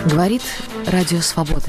Говорит Радио Свобода.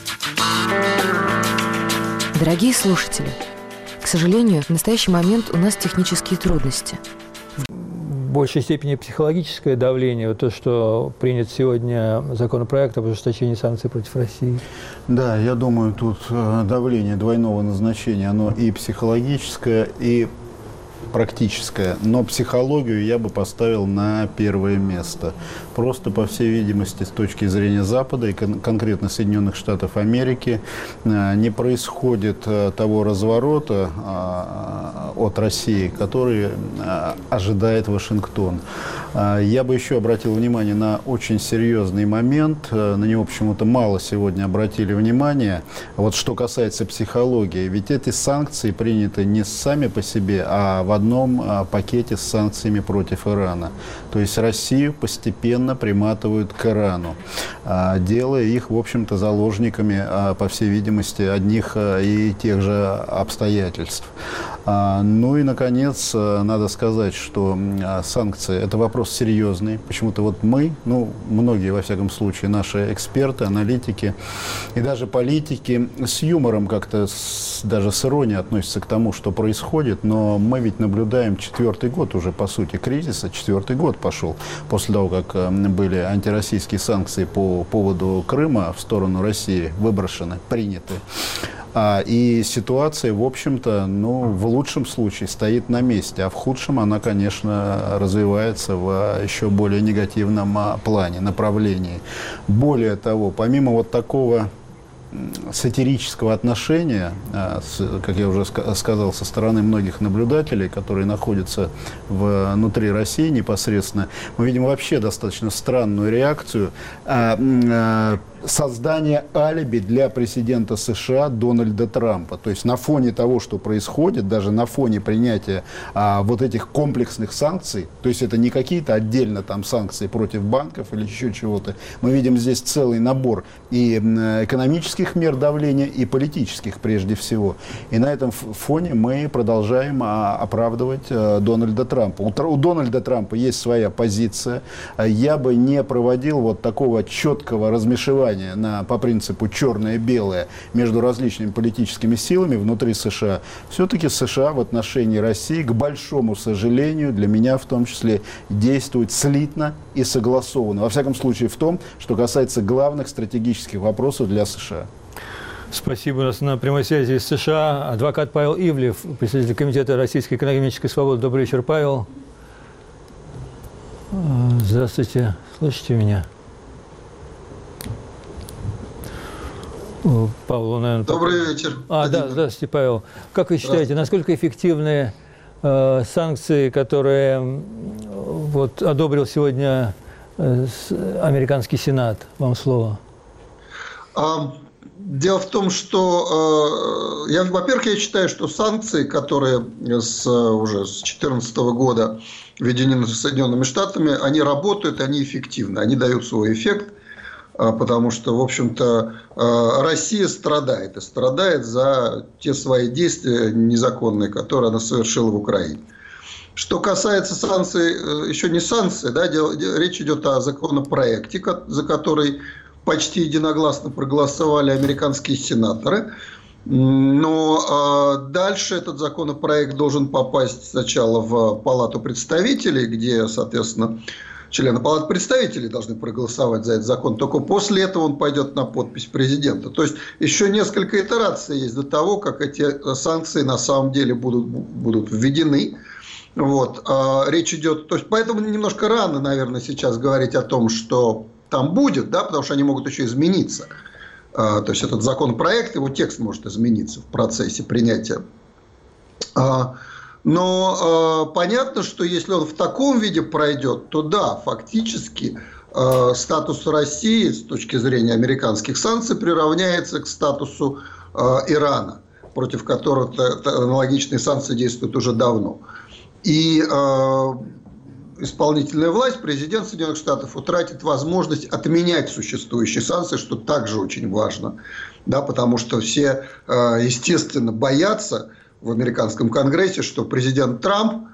Дорогие слушатели, к сожалению, в настоящий момент у нас технические трудности. В большей степени психологическое давление, вот то, что принят сегодня законопроект об ужесточении санкций против России. Да, я думаю, тут давление двойного назначения, оно и психологическое, и практическое, но психологию я бы поставил на первое место. Просто, по всей видимости, с точки зрения Запада и конкретно Соединенных Штатов Америки не происходит того разворота от России, который ожидает Вашингтон. Я бы еще обратил внимание на очень серьезный момент, на него почему-то мало сегодня обратили внимание. Вот что касается психологии, ведь эти санкции приняты не сами по себе, а в одном пакете с санкциями против Ирана. То есть Россию постепенно приматывают к Ирану, делая их, в общем-то, заложниками, по всей видимости, одних и тех же обстоятельств. Ну и, наконец, надо сказать, что санкции – это вопрос серьезный. Почему-то вот мы, многие, во всяком случае, наши эксперты, аналитики и даже политики с юмором как-то, даже с иронией относятся к тому, что происходит, но мы ведь наблюдаем 4-й год уже, по сути, кризиса, 4-й год пошел после того, как были антироссийские санкции по поводу Крыма в сторону России выброшены, приняты. И ситуация, в общем-то, в лучшем случае стоит на месте, а в худшем она, конечно, развивается в еще более негативном плане, направлении. Более того, помимо вот такого сатирического отношения, как я уже сказал, со стороны многих наблюдателей, которые находятся внутри России непосредственно, мы видим вообще достаточно странную реакцию создание алиби для президента США Дональда Трампа. То есть на фоне того, что происходит, даже на фоне принятия вот этих комплексных санкций, то есть это не какие-то отдельно там санкции против банков или еще чего-то, мы видим здесь целый набор и экономических мер давления, и политических прежде всего. И на этом фоне мы продолжаем оправдывать Дональда Трампа. У Дональда Трампа есть своя позиция. Я бы не проводил вот такого четкого размешивания по принципу черное-белое между различными политическими силами внутри США. Все-таки США в отношении России, к большому сожалению, для меня в том числе, действует слитно и согласованно. Во всяком случае в том, что касается главных стратегических вопросов для США. Спасибо. У нас на прямой связи из США адвокат Павел Ивлев, председатель Комитета Российской экономической свободы. Добрый вечер, Павел. Здравствуйте. Слышите меня? Павел, наверное... Добрый вечер. Да, здравствуйте, Павел. Как вы считаете, насколько эффективны санкции, которые одобрил сегодня американский Сенат? Вам слово. Дело в том, что, во-первых, я считаю, что санкции, которые уже с 2014 года введены Соединенными Штатами, они работают, они эффективны, они дают свой эффект. Потому что, в общем-то, Россия страдает. И страдает за те свои действия незаконные, которые она совершила в Украине. Что касается санкций, еще не санкций, речь идет о законопроекте, за который почти единогласно проголосовали американские сенаторы. Но дальше этот законопроект должен попасть сначала в Палату представителей, где, соответственно, члены Палаты представителей должны проголосовать за этот закон. Только после этого он пойдет на подпись президента. То есть еще несколько итераций есть до того, как эти санкции на самом деле будут введены. Речь идет... То есть поэтому немножко рано, наверное, сейчас говорить о том, что там будет, потому что они могут еще измениться. То есть этот законопроект, его текст может измениться в процессе принятия. Но понятно, что если он в таком виде пройдет, то да, фактически статус России с точки зрения американских санкций приравняется к статусу Ирана, против которого аналогичные санкции действуют уже давно. И исполнительная власть, президент Соединенных Штатов, утратит возможность отменять существующие санкции, что также очень важно, потому что все, естественно, боятся в американском конгрессе, что президент Трамп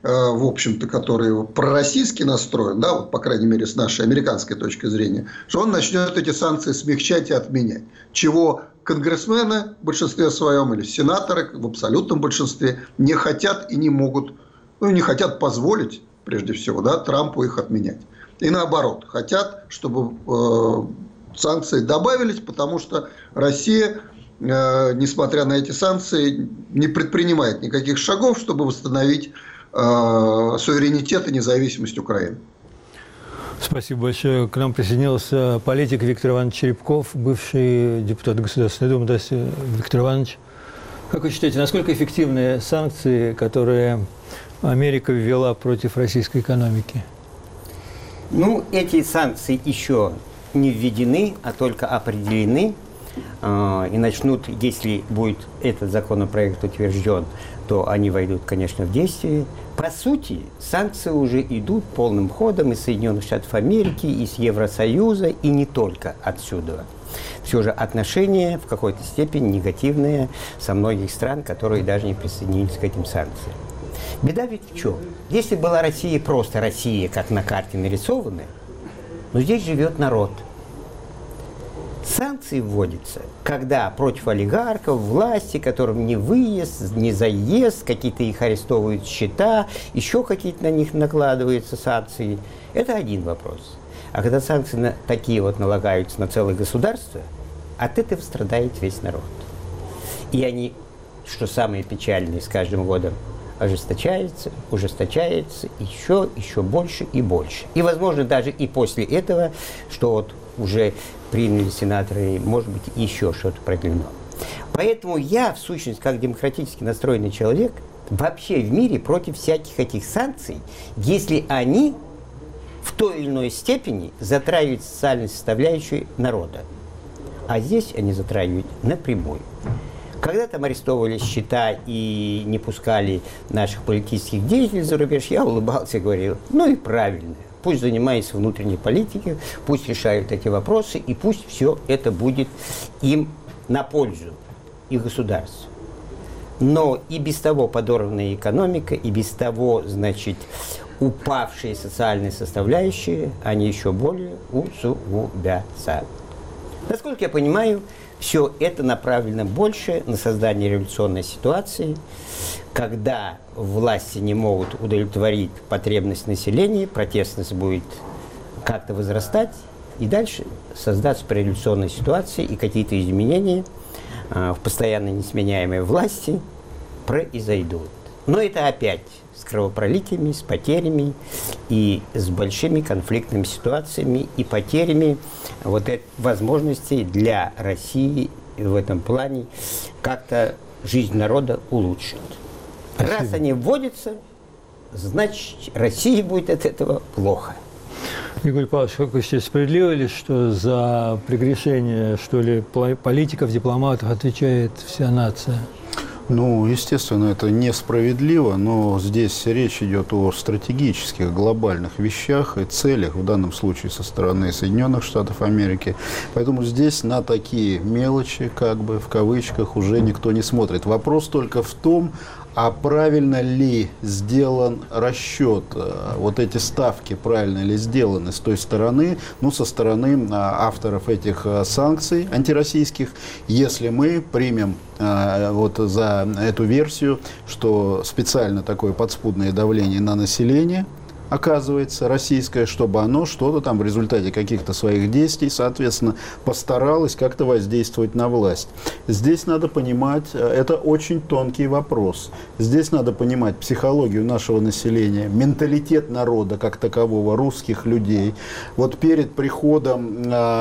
в общем-то, который пророссийски настроен, да, вот, по крайней мере, с нашей американской точки зрения, что он начнет эти санкции смягчать и отменять. Чего конгрессмены в большинстве своем или сенаторы в абсолютном большинстве не хотят и не могут, ну, не хотят позволить, прежде всего, да, Трампу их отменять. И наоборот, хотят, чтобы санкции добавились, потому что Россия, несмотря на эти санкции, не предпринимает никаких шагов, чтобы восстановить суверенитет и независимость Украины. Спасибо большое. К нам присоединился политик Виктор Иванович Черепков, бывший депутат Государственной Думы. Здравствуйте, Виктор Иванович. Как вы считаете, насколько эффективны санкции, которые Америка ввела против российской экономики? Ну, эти санкции еще не введены, а только определены. И начнут, если будет этот законопроект утвержден, то они войдут, конечно, в действие. По сути, санкции уже идут полным ходом из Соединенных Штатов Америки, из Евросоюза, и не только отсюда. Все же отношения в какой-то степени негативные со многих стран, которые даже не присоединились к этим санкциям. Беда ведь в чем? Если была Россия просто Россия, как на карте нарисованы, но здесь живет народ. Санкции вводятся, когда против олигархов, власти, которым не выезд, не заезд, какие-то их арестовывают счета, еще какие-то на них накладываются санкции. Это один вопрос. А когда санкции такие вот налагаются на целое государство, от этого страдает весь народ. И они, что самое печальное, с каждым годом ужесточается еще больше и больше. И, возможно, даже и после этого, что вот уже приняли сенаторы, может быть, еще что-то продлено. Поэтому я, в сущности, как демократически настроенный человек, вообще в мире против всяких этих санкций, если они в той или иной степени затрагивают социальную составляющую народа. А здесь они затрагивают напрямую. Когда там арестовывали счета и не пускали наших политических деятелей за рубеж, я улыбался и говорил, ну и правильно. Пусть занимаются внутренней политикой, пусть решают эти вопросы, и пусть все это будет им на пользу, и государству. Но и без того подорванная экономика, и без того, значит, упавшие социальные составляющие, они еще более усугубятся. Насколько я понимаю, все это направлено больше на создание революционной ситуации, когда власти не могут удовлетворить потребность населения, протестность будет как-то возрастать, и дальше создаться революционная ситуация, и какие-то изменения в постоянно несменяемой власти произойдут. Но это опять с кровопролитиями, с потерями и с большими конфликтными ситуациями и потерями вот этой возможности для России в этом плане как-то жизнь народа улучшить. Спасибо. Раз они вводятся, значит, России будет от этого плохо. Игорь Павлович, как вы считаете, справедливо ли, что за прегрешение, что ли, политиков, дипломатов отвечает вся нация? Ну, естественно, это несправедливо, но здесь речь идет о стратегических, глобальных вещах и целях, в данном случае со стороны Соединенных Штатов Америки. Поэтому здесь на такие мелочи, как бы в кавычках, уже никто не смотрит. Вопрос только в том, а правильно ли сделан расчет, вот эти ставки правильно ли сделаны с той стороны, ну, со стороны авторов этих санкций антироссийских, если мы примем вот за эту версию, что специально такое подспудное давление на население оказывается российское, чтобы оно что-то там в результате каких-то своих действий, соответственно, постаралось как-то воздействовать на власть. Здесь надо понимать, это очень тонкий вопрос. Здесь надо понимать психологию нашего населения, менталитет народа как такового, русских людей. Вот перед приходом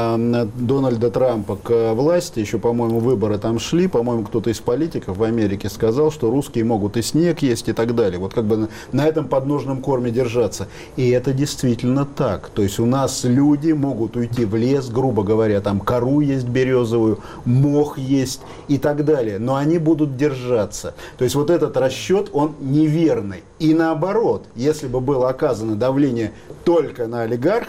Дональда Трампа к власти, еще, по-моему, выборы там шли, по-моему, кто-то из политиков в Америке сказал, что русские могут и снег есть и так далее. Вот как бы на этом подножном корме держаться. И это действительно так. То есть у нас люди могут уйти в лес, грубо говоря, там кору есть березовую, мох есть и так далее. Но они будут держаться. То есть вот этот расчет, он неверный. И наоборот, если бы было оказано давление только на олигархов,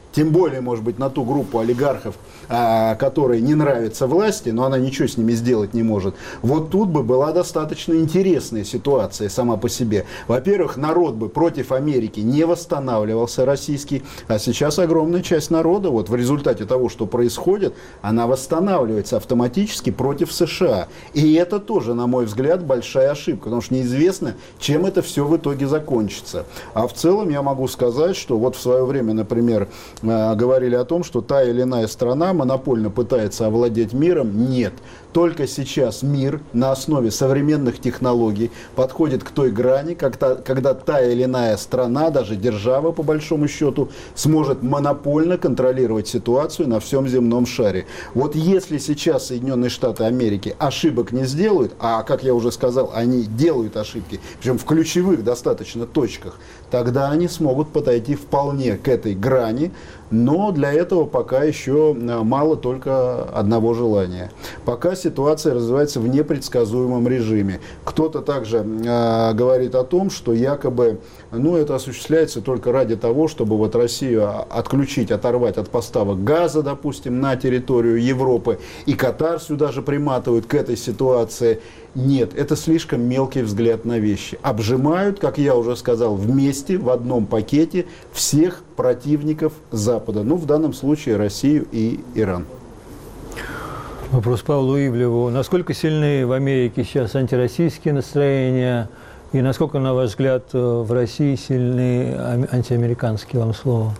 тем более, может быть, на ту группу олигархов, которой не нравится власти, но она ничего с ними сделать не может. Вот тут бы была достаточно интересная ситуация сама по себе. Во-первых, народ бы против Америки не восстанавливался российский, а сейчас огромная часть народа, вот в результате того, что происходит, она восстанавливается автоматически против США. И это тоже, на мой взгляд, большая ошибка, потому что неизвестно, чем это все в итоге закончится. А в целом я могу сказать, что вот в свое время, например, говорили о том, что та или иная страна монопольно пытается овладеть миром. Нет. Только сейчас мир на основе современных технологий подходит к той грани, когда та или иная страна, даже держава по большому счету, сможет монопольно контролировать ситуацию на всем земном шаре. Вот если сейчас Соединенные Штаты Америки ошибок не сделают, а, как я уже сказал, они делают ошибки, причем в ключевых достаточно точках, тогда они смогут подойти вполне к этой грани, но для этого пока еще мало только одного желания. Пока ситуация развивается в непредсказуемом режиме. Кто-то также говорит о том, что якобы это осуществляется только ради того, чтобы вот Россию отключить, оторвать от поставок газа, допустим, на территорию Европы, и Катар сюда же приматывают к этой ситуации. Нет, это слишком мелкий взгляд на вещи. Обжимают, как я уже сказал, вместе, в одном пакете всех противников Запада. В данном случае Россию и Иран. Вопрос Павлу Ивлеву. Насколько сильны в Америке сейчас антироссийские настроения? И насколько, на ваш взгляд, в России сильны антиамериканские? Вам слово.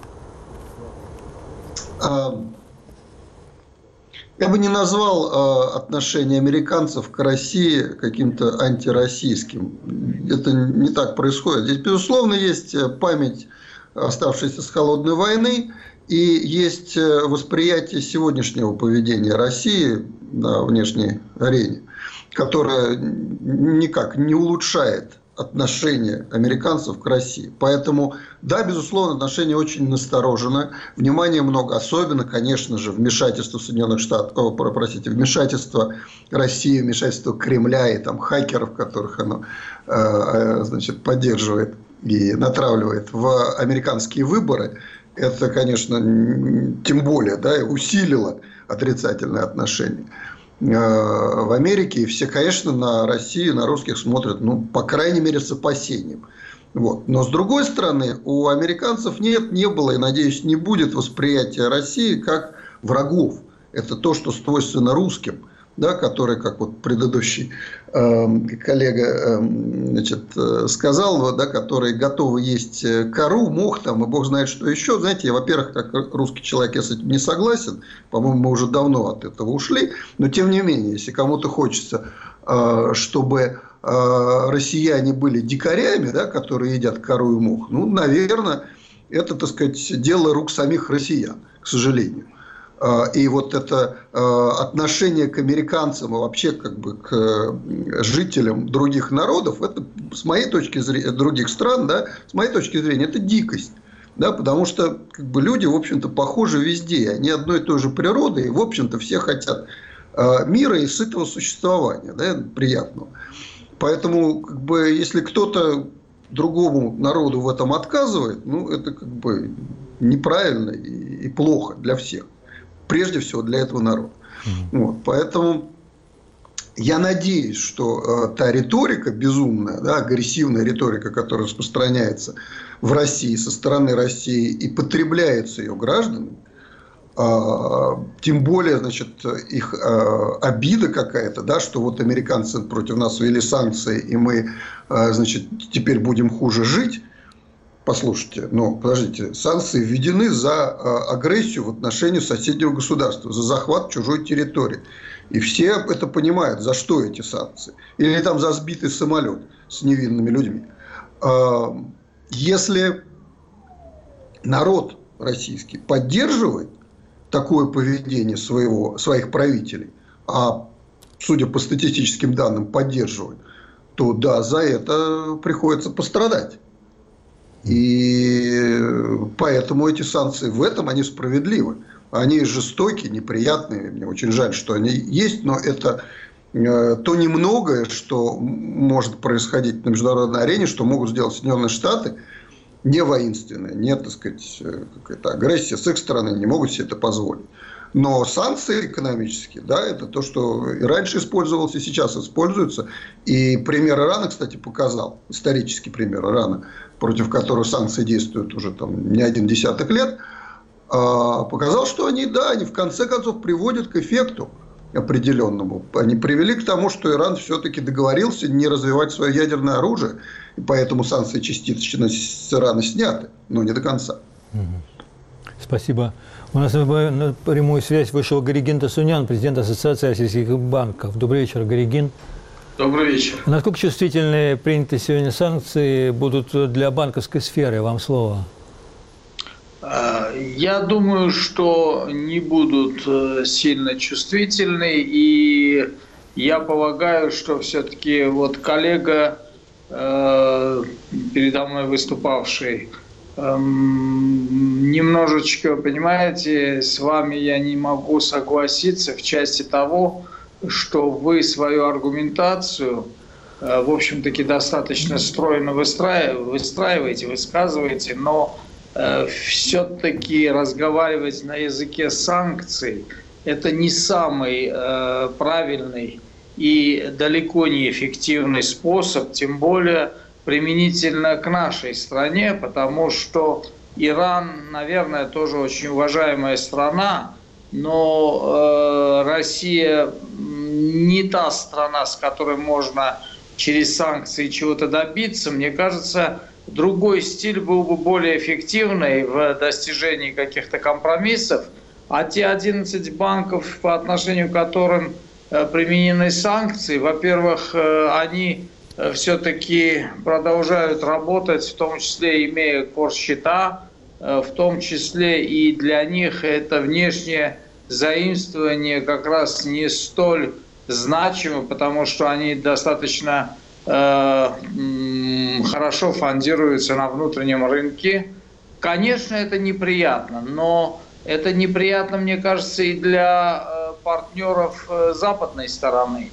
Я бы не назвал отношение американцев к России каким-то антироссийским. Это не так происходит. Здесь, безусловно, есть память, оставшаяся с холодной войны, и есть восприятие сегодняшнего поведения России на внешней арене, которое никак не улучшает отношение американцев к России. Поэтому, да, безусловно, отношения очень насторожены. Внимания много, особенно, конечно же, вмешательство Соединенных Штатов, вмешательство России, вмешательство Кремля и там хакеров, которых оно поддерживает и натравливает в американские выборы. Это, конечно, тем более, усилило отрицательное отношение в Америке, и все, конечно, на Россию, на русских смотрят, по крайней мере, с опасением. Вот. Но, с другой стороны, у американцев не было, и, надеюсь, не будет восприятия России как врагов. Это то, что свойственно русским, который, как вот предыдущий коллега сказал, которые готовы есть кору, мох и бог знает что еще. Знаете, во-первых, как русский человек, я с этим не согласен. По-моему, мы уже давно от этого ушли. Но, тем не менее, если кому-то хочется, чтобы россияне были дикарями, которые едят кору и мох, наверное, это, дело рук самих россиян, к сожалению. И вот это отношение к американцам и вообще к жителям других народов, это с моей точки зрения, других стран, с моей точки зрения, это дикость. Потому что люди, в общем-то, похожи везде. Они одной и той же природы, и, в общем-то, все хотят мира и сытого существования, приятного. Поэтому, если кто-то другому народу в этом отказывает, это неправильно и плохо для всех. Прежде всего для этого народа. Вот. Поэтому я надеюсь, что та риторика безумная, агрессивная риторика, которая распространяется в России, со стороны России и потребляется ее гражданами, тем более, их обида какая-то, что вот американцы против нас ввели санкции, и мы, теперь будем хуже жить. Послушайте, подождите, санкции введены за агрессию в отношении соседнего государства, за захват чужой территории. И все это понимают, за что эти санкции. Или за сбитый самолет с невинными людьми. Если народ российский поддерживает такое поведение своих правителей, а, судя по статистическим данным, поддерживает, то да, за это приходится пострадать. И поэтому эти санкции в этом они справедливы. Они жестокие, неприятные. Мне очень жаль, что они есть, но это то немногое, что может происходить на международной арене, что могут сделать Соединенные Штаты, не воинственная, не, так сказать, какая-то агрессия с их стороны, не могут себе это позволить. Но санкции экономические, да, это то, что и раньше использовалось, и сейчас используется. И пример Ирана, кстати, показал, исторический пример Ирана, против которого санкции действуют уже там не один десяток лет, показал, что они в конце концов приводят к эффекту определенному. Они привели к тому, что Иран все-таки договорился не развивать свое ядерное оружие, и поэтому санкции частично с Ирана сняты, но не до конца. Спасибо. У нас на прямую связь вышел Горигин Тасунян, президент Ассоциации российских банков. Добрый вечер, Горигин. Добрый вечер. Насколько чувствительны принятые сегодня санкции будут для банковской сферы? Вам слово. Я думаю, что не будут сильно чувствительны, и я полагаю, что все-таки вот коллега, передо мной выступавший, немножечко, понимаете, с вами я не могу согласиться в части того, что вы свою аргументацию, в общем-таки, достаточно стройно выстраиваете, высказываете, но все-таки разговаривать на языке санкций – это не самый правильный и далеко не эффективный способ, тем более применительно к нашей стране, потому что Иран, наверное, тоже очень уважаемая страна, но Россия не та страна, с которой можно через санкции чего-то добиться. Мне кажется, другой стиль был бы более эффективный в достижении каких-то компромиссов, а те 11 банков, по отношению к которым применены санкции, во-первых, они все-таки продолжают работать, в том числе имея корсчета, в том числе и для них это внешнее заимствование как раз не столь значимо, потому что они достаточно хорошо фондируются на внутреннем рынке. Конечно, это неприятно, но это неприятно, мне кажется, и для партнеров западной стороны.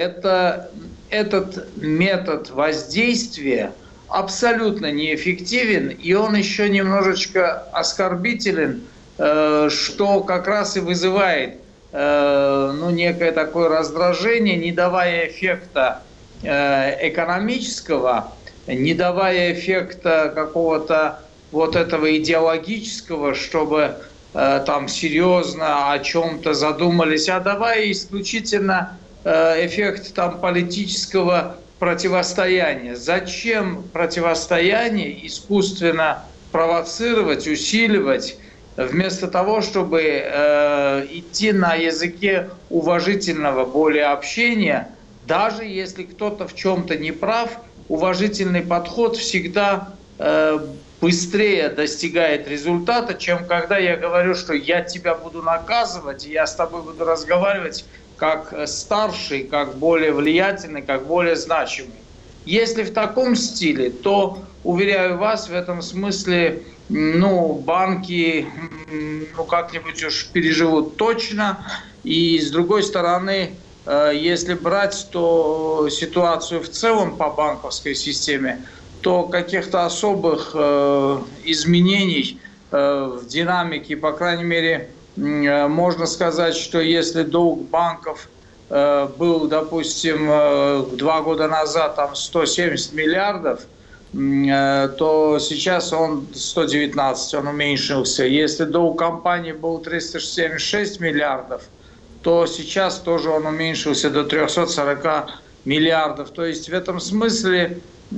Этот метод воздействия абсолютно неэффективен, и он еще немножечко оскорбителен, что как раз и вызывает некое такое раздражение, не давая эффекта экономического, не давая эффекта какого-то вот этого идеологического, чтобы там серьезно о чем-то задумались, а давая исключительно эффект там политического противостояния. Зачем противостояние искусственно провоцировать, усиливать, вместо того, чтобы идти на языке уважительного более общения, даже если кто-то в чем-то не прав, уважительный подход всегда быстрее достигает результата, чем когда я говорю, что я тебя буду наказывать, и я с тобой буду разговаривать как старший, как более влиятельный, как более значимый. Если в таком стиле, то, уверяю вас, в этом смысле банки как-нибудь уж переживут точно. И с другой стороны, если брать то ситуацию в целом по банковской системе, то каких-то особых изменений в динамике, по крайней мере, можно сказать, что если долг банков был, допустим, 2 года назад там 170 миллиардов, то сейчас он 119, он уменьшился. Если долг компании был 376 миллиардов, то сейчас тоже он уменьшился до 340 миллиардов. То есть в этом смысле,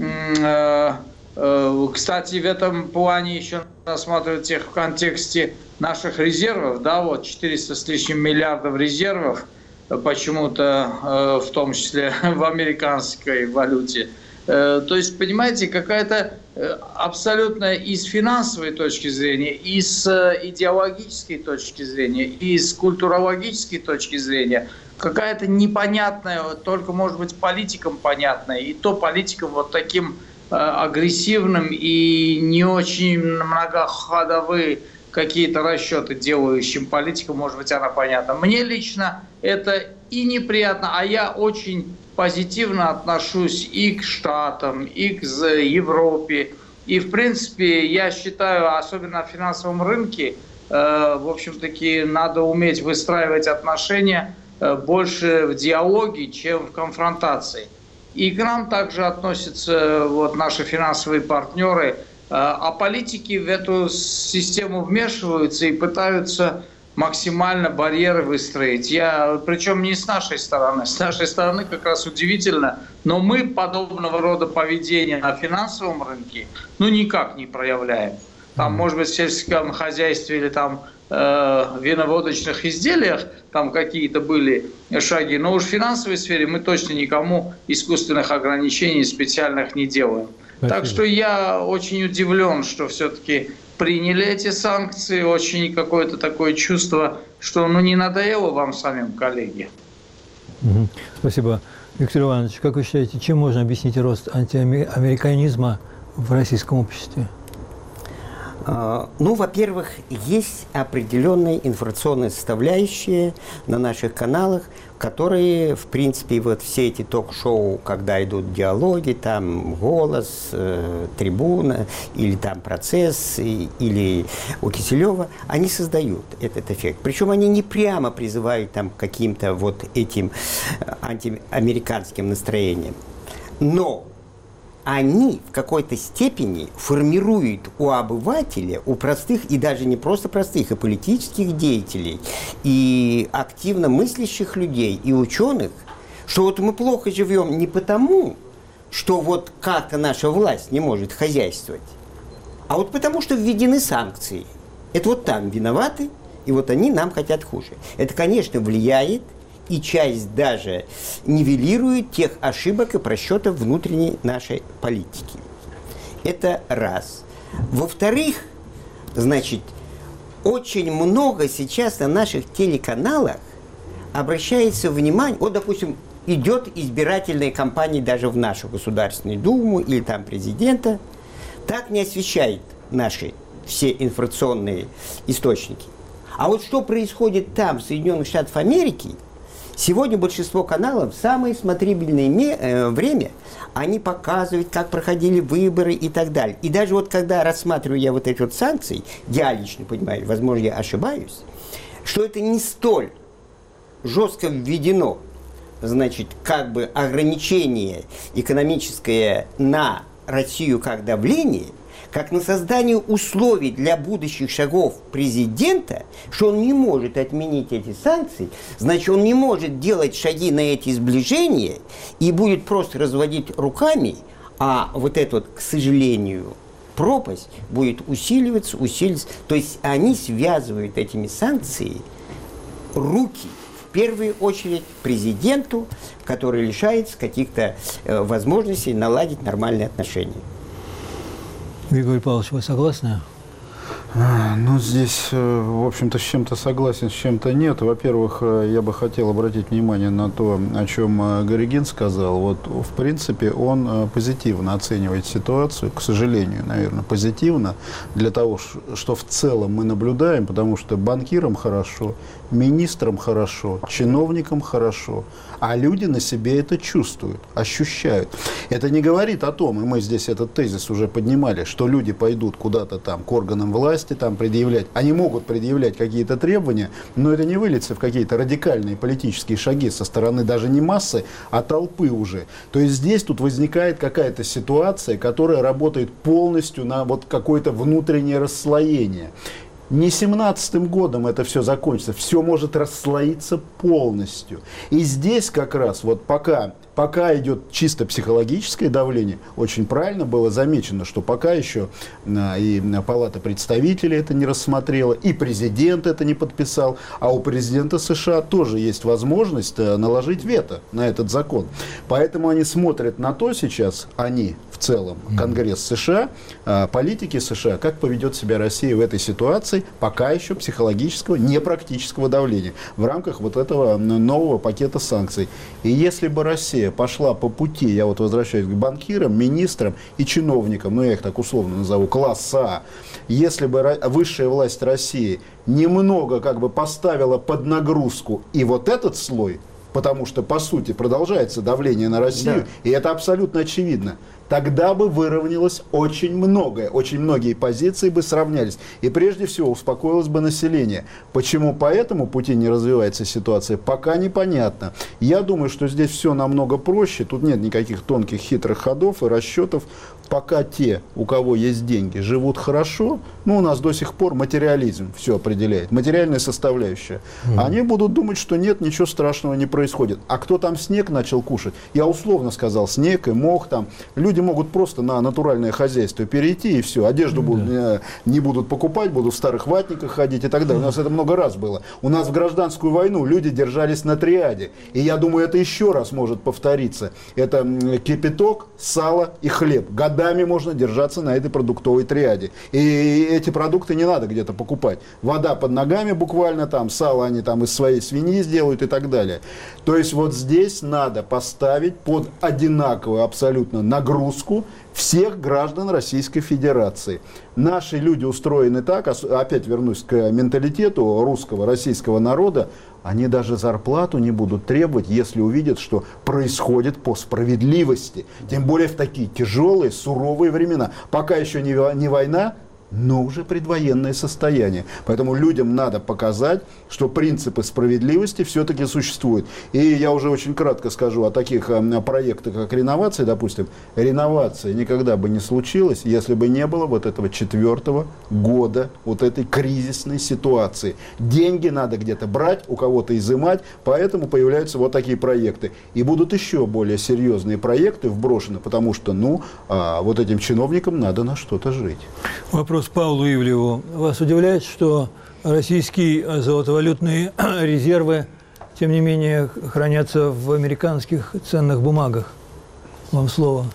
кстати, в этом плане еще рассматривать их в контексте наших резервов, 400 с лишним миллиардов резервов, почему-то в том числе в американской валюте. То есть, понимаете, какая-то абсолютно и с финансовой точки зрения, и с идеологической точки зрения, и с культурологической точки зрения какая-то непонятная, только, может быть, политикам понятная, и то политикам вот таким агрессивным и не очень многоходовые какие-то расчеты делающим политикам, может быть, она понятна. Мне лично это и неприятно, а я очень позитивно отношусь и к Штатам, и к Европе, И, в принципе, я считаю, особенно на финансовом рынке, в общем-таки, надо уметь выстраивать отношения больше в диалоге, чем в конфронтации. И к нам также относятся вот наши финансовые партнеры, а политики в эту систему вмешиваются и пытаются максимально барьеры выстроить. Причем не с нашей стороны. С нашей стороны как раз удивительно, но мы подобного рода поведения на финансовом рынке никак не проявляем. Там, может быть, в сельском хозяйстве или там виноводочных изделиях там какие-то были шаги, но уж в финансовой сфере мы точно никому искусственных ограничений специальных не делаем. Спасибо. Так что я очень удивлен, что все-таки приняли эти санкции, очень какое-то такое чувство, что не надоело вам самим, коллеги. Спасибо. Виктор Иванович, как вы считаете, чем можно объяснить рост антиамериканизма в российском обществе? Во-первых, есть определенные информационные составляющие на наших каналах, которые, в принципе, вот все эти ток-шоу, когда идут диалоги, там «Голос», «Трибуна» или там «Процесс» или у Киселева, они создают этот эффект. Причем они не прямо призывают там к каким-то вот этим антиамериканским настроениям. Но они в какой-то степени формируют у обывателя, у простых, и даже не просто простых, и политических деятелей, и активно мыслящих людей, и ученых, что вот мы плохо живем не потому, что вот как-то наша власть не может хозяйствовать, а вот потому, что введены санкции. Это вот там виноваты, и вот они нам хотят хуже. Это, конечно, влияет, и часть даже нивелирует тех ошибок и просчетов внутренней нашей политики. Это раз. Во-вторых, значит, очень много сейчас на наших телеканалах обращается внимание, вот, допустим, идет избирательная кампания даже в нашу Государственную Думу или там президента, так не освещает наши все информационные источники. А вот что происходит там, в Соединенных Штатах Америки, сегодня большинство каналов в самое смотрибельное время они показывают, как проходили выборы и так далее. И даже вот когда рассматриваю я вот эти вот санкции, я лично понимаю, возможно, я ошибаюсь, что это не столь жестко введено, значит, как бы ограничение экономическое на Россию как давление, как на создание условий для будущих шагов президента, что он не может отменить эти санкции, значит, он не может делать шаги на эти сближения и будет просто разводить руками, а вот эта вот, к сожалению, пропасть будет усиливаться. То есть они связывают этими санкциями руки, в первую очередь, президенту, который лишается каких-то возможностей наладить нормальные отношения. Григорий Павлович, вы согласны? Здесь, в общем-то, с чем-то согласен, с чем-то нет. Во-первых, я бы хотел обратить внимание на то, о чем Горегин сказал. Вот, в принципе, он позитивно оценивает ситуацию, к сожалению, наверное, позитивно, для того, что в целом мы наблюдаем, потому что банкирам хорошо, министрам хорошо, чиновникам хорошо, а люди на себе это чувствуют, ощущают. Это не говорит о том, и мы здесь этот тезис уже поднимали, что люди пойдут куда-то там к органам власти, там предъявлять. Они могут предъявлять какие-то требования, но это не выльется в какие-то радикальные политические шаги со стороны даже не массы, а толпы уже. То есть здесь тут возникает какая-то ситуация, которая работает полностью на вот какое-то внутреннее расслоение. Не 17-м годом это все закончится, все может расслоиться полностью. И здесь как раз вот пока идет чисто психологическое давление, очень правильно было замечено, что пока еще и Палата представителей это не рассмотрела, и президент это не подписал, а у президента США тоже есть возможность наложить вето на этот закон. Поэтому они смотрят на то сейчас, в целом, Конгресс США, политики США, как поведет себя Россия в этой ситуации, пока еще психологического, непрактического давления в рамках вот этого нового пакета санкций. И если бы Россия пошла по пути, я вот возвращаюсь к банкирам, министрам и чиновникам, я их так условно назову, класса А, если бы высшая власть России немного как бы поставила под нагрузку и вот этот слой, потому что, по сути, продолжается давление на Россию, и это абсолютно очевидно, тогда бы выровнялось очень многое, очень многие позиции бы сравнялись. И прежде всего успокоилось бы население. Почему по этому пути не развивается ситуация, пока непонятно. Я думаю, что здесь все намного проще, тут нет никаких тонких хитрых ходов и расчетов. Пока те, у кого есть деньги, живут хорошо, у нас до сих пор материализм все определяет, материальная составляющая. Они будут думать, что нет, ничего страшного не происходит. А кто там снег начал кушать? Я условно сказал, снег и мох там. Люди могут просто на натуральное хозяйство перейти и все. Одежду не будут покупать, будут в старых ватниках ходить и так далее. У нас это много раз было. У нас в гражданскую войну люди держались на триаде. И я думаю, это еще раз может повториться. Это кипяток, сало и хлеб. Годами можно держаться на этой продуктовой триаде. И эти продукты не надо где-то покупать. Вода под ногами буквально, там, сало они там из своей свиньи сделают и так далее. То есть вот здесь надо поставить под одинаковую абсолютно нагрузку всех граждан Российской Федерации. Наши люди устроены так, опять вернусь к менталитету русского, российского народа, они даже зарплату не будут требовать, если увидят, что происходит по справедливости. Тем более в такие тяжелые, суровые времена. Пока еще не война, но уже предвоенное состояние. Поэтому людям надо показать, что принципы справедливости все-таки существуют. И я уже очень кратко скажу о таких проектах, как реновация, допустим. Реновация никогда бы не случилась, если бы не было вот этого 4-го года, вот этой кризисной ситуации. Деньги надо где-то брать, у кого-то изымать, поэтому появляются вот такие проекты. И будут еще более серьезные проекты вброшены, потому что, вот этим чиновникам надо на что-то жить. Вопрос Павлу Ивлеву. Вас удивляет, что российские золотовалютные резервы, тем не менее, хранятся в американских ценных бумагах? Вам слово.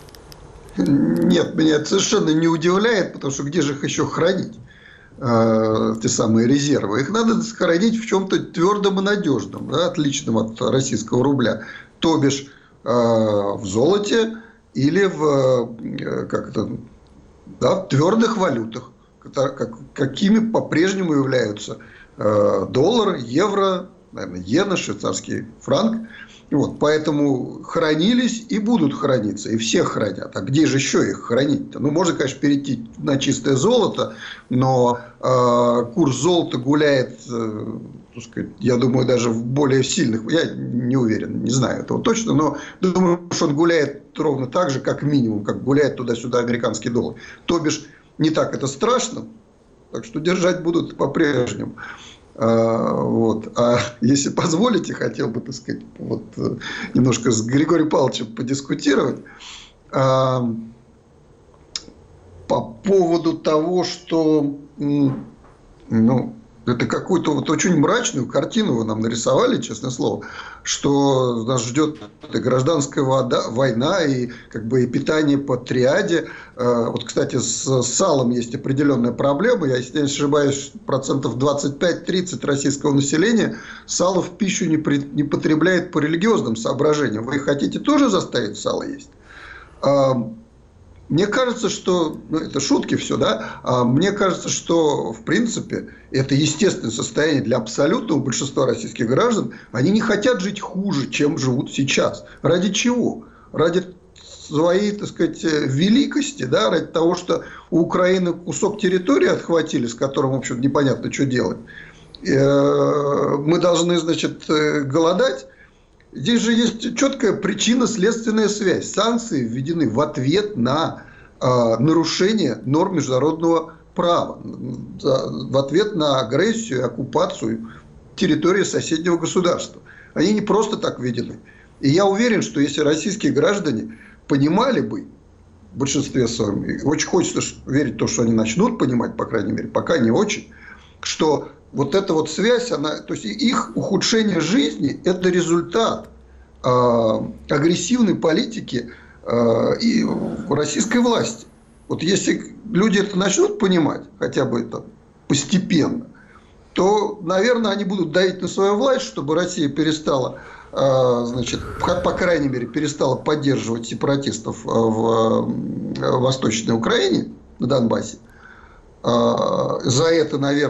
Нет, меня это совершенно не удивляет, потому что где же их еще хранить, те самые резервы? Их надо хранить в чем-то твердом и надежном, отличном от российского рубля. То бишь в золоте или в твердых валютах, какими по-прежнему являются доллар, евро, наверное, иена, швейцарский франк. Вот, поэтому хранились и будут храниться, и все хранят. А где же еще их хранить-то? Можно, конечно, перейти на чистое золото, но курс золота гуляет, так сказать, я думаю, даже в более сильных, я не уверен, не знаю этого точно, но думаю, что он гуляет ровно так же, как минимум, как гуляет туда-сюда американский доллар. То бишь, не так это страшно, так что держать будут по-прежнему. А если позволите, хотел бы, так сказать, немножко с Григорием Павловичем подискутировать по поводу того, что это какую-то очень мрачную картину вы нам нарисовали, честное слово, что нас ждет гражданская война и и питание по триаде. Кстати, с салом есть определенная проблема. Я, если не ошибаюсь, 25-30% российского населения сало в пищу не потребляет по религиозным соображениям. Вы хотите тоже заставить сало есть? Мне кажется, что, это шутки все, мне кажется, что, в принципе, это естественное состояние для абсолютного большинства российских граждан. Они не хотят жить хуже, чем живут сейчас. Ради чего? Ради своей, так сказать, великости, ради того, что у Украины кусок территории отхватили, с которым, в общем, непонятно, что делать. Мы должны, голодать. Здесь же есть четкая причинно-следственная связь. Санкции введены в ответ на нарушение норм международного права, в ответ на агрессию и оккупацию территории соседнего государства. Они не просто так введены. И я уверен, что если российские граждане понимали бы, в большинстве своем, очень хочется верить в то, что они начнут понимать, по крайней мере, пока не очень, что вот эта связь, то есть их ухудшение жизни – это результат агрессивной политики и российской власти. Вот если люди это начнут понимать, хотя бы это постепенно, то, наверное, они будут давить на свою власть, чтобы Россия перестала, по крайней мере, перестала поддерживать сепаратистов в Восточной Украине, на Донбассе. За это, наверное,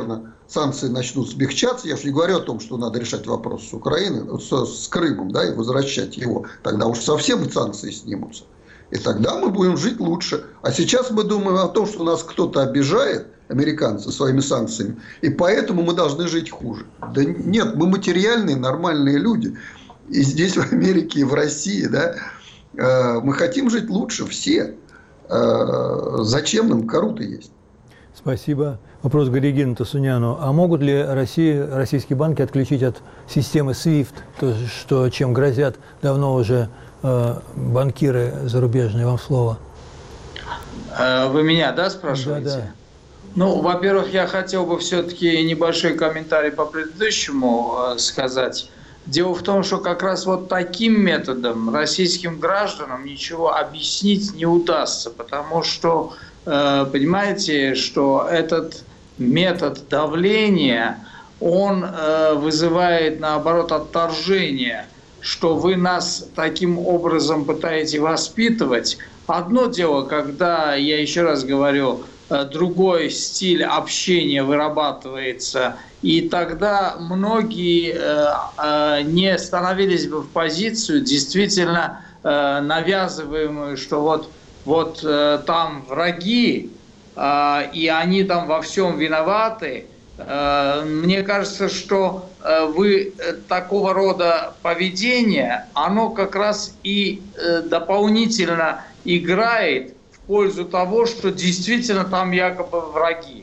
санкции начнут смягчаться, я же не говорю о том, что надо решать вопрос с Украиной, с Крымом, да, и возвращать его, тогда уж совсем санкции снимутся. И тогда мы будем жить лучше. А сейчас мы думаем о том, что нас кто-то обижает, американцы, своими санкциями, и поэтому мы должны жить хуже. Да нет, мы материальные, нормальные люди. И здесь, в Америке, и в России, да, мы хотим жить лучше все. Зачем нам коруты есть? Спасибо. Вопрос к Герегину Тасуняну. А могут ли российские банки отключить от системы SWIFT, то, чем грозят давно уже банкиры зарубежные? Вам слово. Вы меня, да, спрашиваете? Да. Ну, во-первых, я хотел бы все-таки небольшой комментарий по предыдущему сказать. Дело в том, что как раз вот таким методом российским гражданам ничего объяснить не удастся, потому что, понимаете, что этот метод давления, он вызывает, наоборот, отторжение, что вы нас таким образом пытаете воспитывать. Одно дело, когда, я еще раз говорю, другой стиль общения вырабатывается, и тогда многие не становились бы в позицию действительно навязываемую, что вот там враги, и они там во всем виноваты. Мне кажется, что вы такого рода поведение, оно как раз и дополнительно играет в пользу того, что действительно там якобы враги.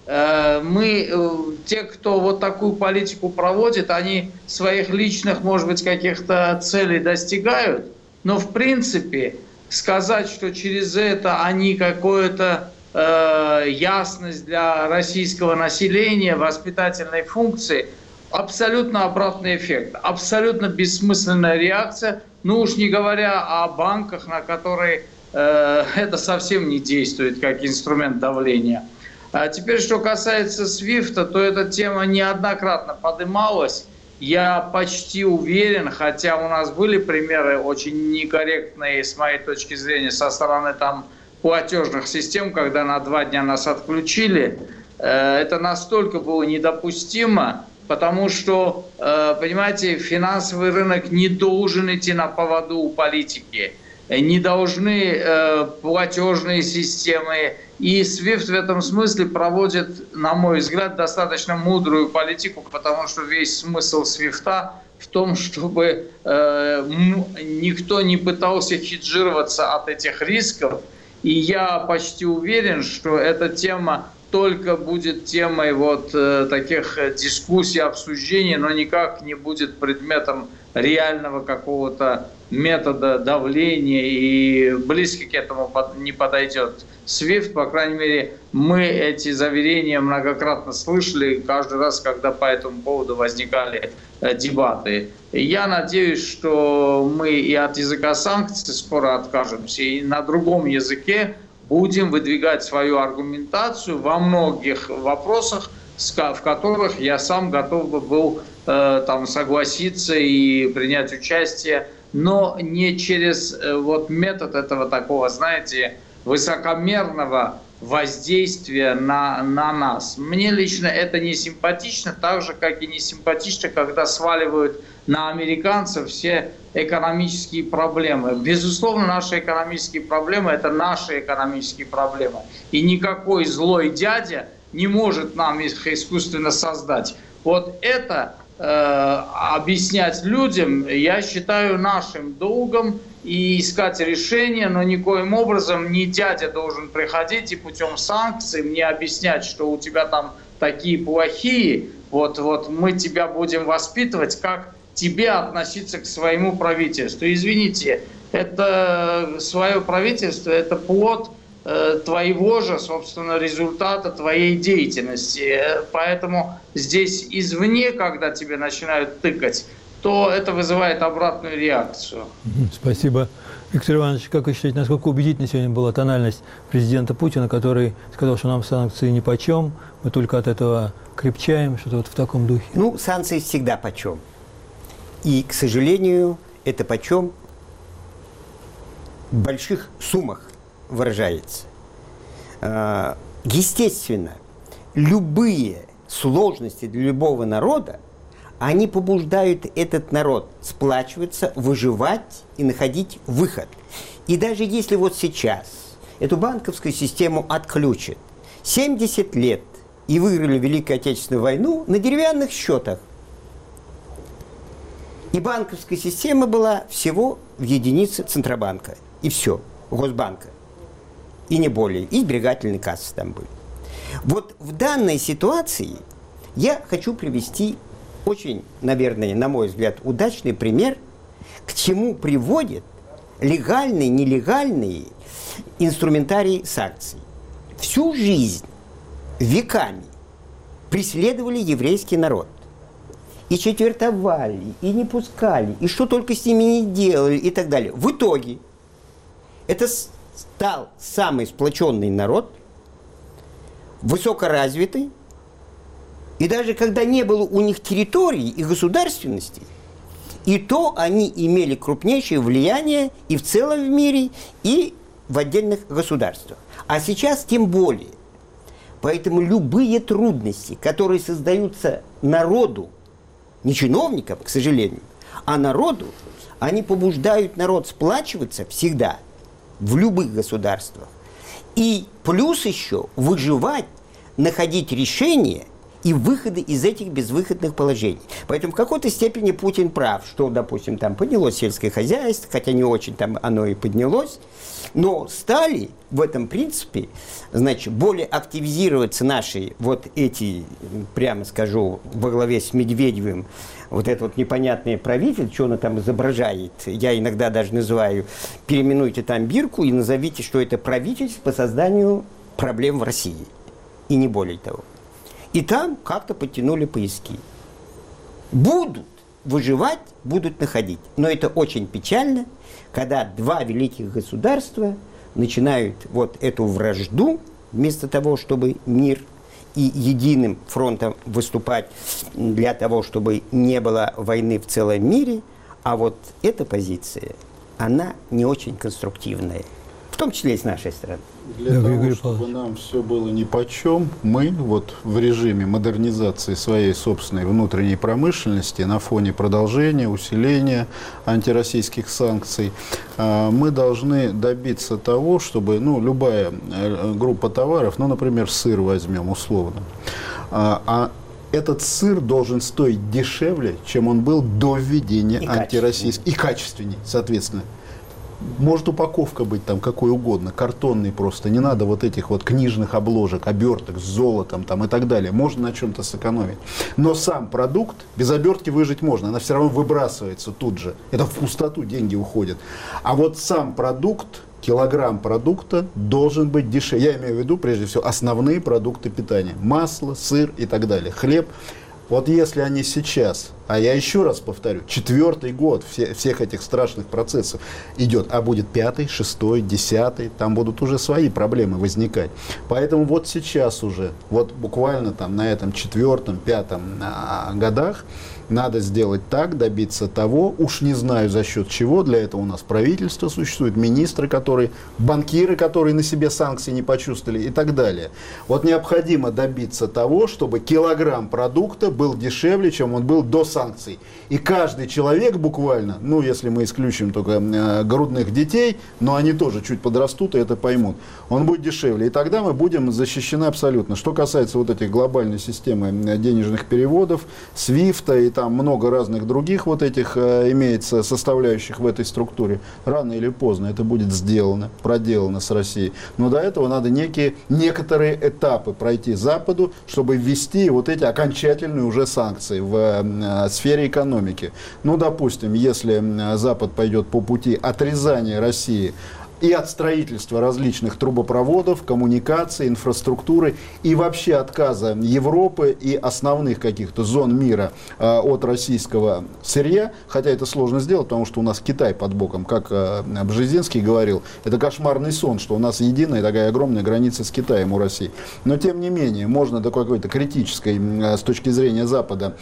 Те, кто вот такую политику проводит, они своих личных, может быть, каких-то целей достигают, но в принципе сказать, что через это они какую-то ясность для российского населения, воспитательной функции, абсолютно обратный эффект, абсолютно бессмысленная реакция, ну уж не говоря о банках, на которые это совсем не действует как инструмент давления. А теперь, что касается SWIFT, то эта тема неоднократно поднималась. Я почти уверен, хотя у нас были примеры очень некорректные, с моей точки зрения, со стороны там платежных систем, когда на 2 дня нас отключили. Это настолько было недопустимо, потому что, понимаете, финансовый рынок не должен идти на поводу у политики. Не должны платежные системы. И SWIFT в этом смысле проводит, на мой взгляд, достаточно мудрую политику, потому что весь смысл SWIFT в том, чтобы никто не пытался хеджироваться от этих рисков. И я почти уверен, что эта тема только будет темой таких дискуссий, обсуждений, но никак не будет предметом реального какого-то метода давления и близко к этому не подойдет SWIFT. По крайней мере, мы эти заверения многократно слышали каждый раз, когда по этому поводу возникали дебаты. Я надеюсь, что мы и от языка санкций скоро откажемся, и на другом языке будем выдвигать свою аргументацию во многих вопросах, в которых я сам готов бы был согласиться и принять участие, но не через метод этого такого, знаете, высокомерного воздействия на нас. Мне лично это не симпатично, так же, как и не симпатично, когда сваливают на американцев все экономические проблемы. Безусловно, наши экономические проблемы – это наши экономические проблемы. И никакой злой дядя не может нам их искусственно создать. Вот это объяснять людям, я считаю нашим долгом, и искать решения, но никоим образом не дядя должен приходить и путем санкций мне объяснять, что у тебя там такие плохие, вот мы тебя будем воспитывать, как тебе относиться к своему правительству. Извините, это свое правительство, это плод твоего же, собственно, результата твоей деятельности. Поэтому здесь извне, когда тебе начинают тыкать, то это вызывает обратную реакцию. Спасибо. Виктор Иванович, как вы считаете, насколько убедительной сегодня была тональность президента Путина, который сказал, что нам санкции нипочем, мы только от этого крепчаем, что-то в таком духе? Ну, санкции всегда почем. И, к сожалению, это почем в больших суммах выражается. Естественно, любые сложности для любого народа, они побуждают этот народ сплачиваться, выживать и находить выход. И даже если вот сейчас эту банковскую систему отключат, 70 лет и выиграли Великую Отечественную войну на деревянных счетах. И банковская система была всего в единице Центробанка. И все, Госбанка. И не более. И сберегательные кассы там были. Вот в данной ситуации я хочу привести очень, наверное, на мой взгляд, удачный пример, к чему приводит легальный, нелегальный инструментарий санкций. Всю жизнь, веками преследовали еврейский народ. И четвертовали, и не пускали, и что только с ними не делали, и так далее. В итоге это стал самый сплоченный народ, высокоразвитый, и даже когда не было у них территории и государственности, и то они имели крупнейшее влияние и в целом в мире, и в отдельных государствах. А сейчас тем более. Поэтому любые трудности, которые создаются народу, не чиновникам, к сожалению, а народу, они побуждают народ сплачиваться всегда, в любых государствах. И плюс еще выживать, находить решения и выходы из этих безвыходных положений. Поэтому в какой-то степени Путин прав, что, допустим, там поднялось сельское хозяйство, хотя не очень там оно и поднялось, но стали в этом принципе, значит, более активизироваться наши вот эти, прямо скажу, во главе с Медведевым, вот это вот непонятное правительство, что оно там изображает, я иногда даже называю, переименуйте там бирку и назовите, что это правительство по созданию проблем в России. И не более того. И там как-то подтянули пояски. Будут выживать, будут находить. Но это очень печально, когда два великих государства начинают вот эту вражду, вместо того, чтобы мир и единым фронтом выступать для того, чтобы не было войны в целом мире. А вот эта позиция, она не очень конструктивная. В том числе и с нашей стороны. Для того, чтобы нам все было нипочем, мы вот в режиме модернизации своей собственной внутренней промышленности на фоне продолжения, усиления антироссийских санкций, мы должны добиться того, чтобы любая группа товаров, например, сыр возьмем условно, этот сыр должен стоить дешевле, чем он был до введения антироссийских, и качественней, соответственно. Может упаковка быть там какой угодно, картонный просто, не надо вот этих вот книжных обложек, оберток с золотом там и так далее, можно на чем-то сэкономить. Но сам продукт, без обертки выжить можно, она все равно выбрасывается тут же, это в пустоту деньги уходят. А вот сам продукт, килограмм продукта должен быть дешевле, я имею в виду прежде всего основные продукты питания, масло, сыр и так далее, хлеб. Вот если они сейчас, а я еще раз повторю, 4-й год всех этих страшных процессов идет, а будет 5-й, 6-й, 10-й, там будут уже свои проблемы возникать. Поэтому вот сейчас уже, вот буквально там на этом 4-м, 5-м годах надо сделать так, добиться того, уж не знаю за счет чего, для этого у нас правительство существует, министры, банкиры, которые на себе санкции не почувствовали и так далее. Вот необходимо добиться того, чтобы килограмм продукта был дешевле, чем он был до санкций. И каждый человек буквально, если мы исключим только грудных детей, но они тоже чуть подрастут и это поймут, он будет дешевле. И тогда мы будем защищены абсолютно. Что касается вот этих глобальной системы денежных переводов, свифта и там много разных других вот этих имеется составляющих в этой структуре, рано или поздно это будет сделано, проделано с Россией. Но до этого надо некоторые этапы пройти Западу, чтобы ввести вот эти окончательные уже санкции в сфере экономики. Допустим, если Запад пойдет по пути отрезания России и от строительства различных трубопроводов, коммуникаций, инфраструктуры и вообще отказа Европы и основных каких-то зон мира от российского сырья, хотя это сложно сделать, потому что у нас Китай под боком, как Бжезинский говорил, это кошмарный сон, что у нас единая такая огромная граница с Китаем у России. Но тем не менее, можно до какой-то критической с точки зрения Запада